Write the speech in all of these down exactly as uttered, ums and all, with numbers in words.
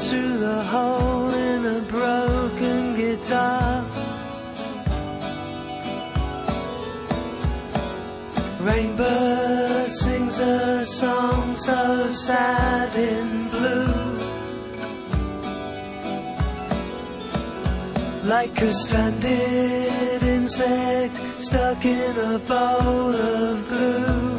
shines through the hole in a broken guitar. Rainbird sings a song so sad in blue, like a stranded insect stuck in a bowl of glue.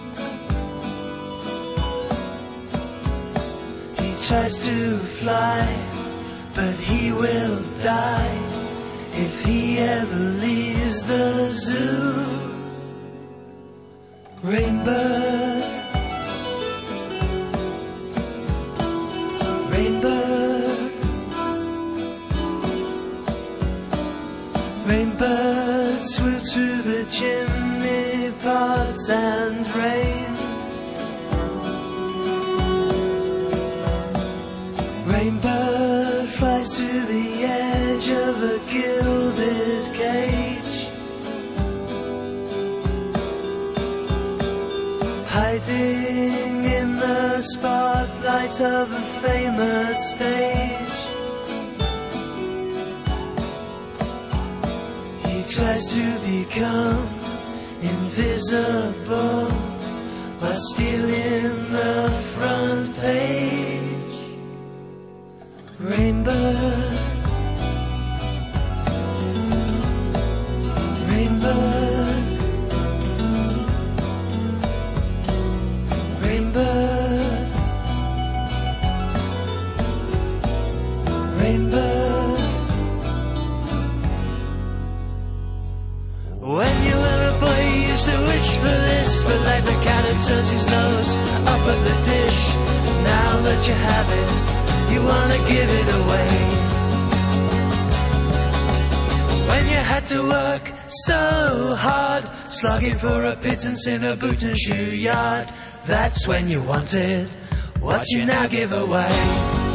He tries to fly, but he will die if he ever leaves the zoo. Rainbird, Rainbird, Rainbird swoop through the chimney pots and rain. Rainbird flies to the edge of a gilded cage, hiding in the spotlight of a famous stage. He tries to become invisible while stealing the front page. Rainbird, Rainbird, Rainbird, Rainbird. When you were a boy you used to wish for this, but like the cat that turns his nose up at the dish. Now that you have it, you wanna give it away. When you had to work so hard, slogging for a pittance in a boot and shoe yard, that's when you wanted what you now give away.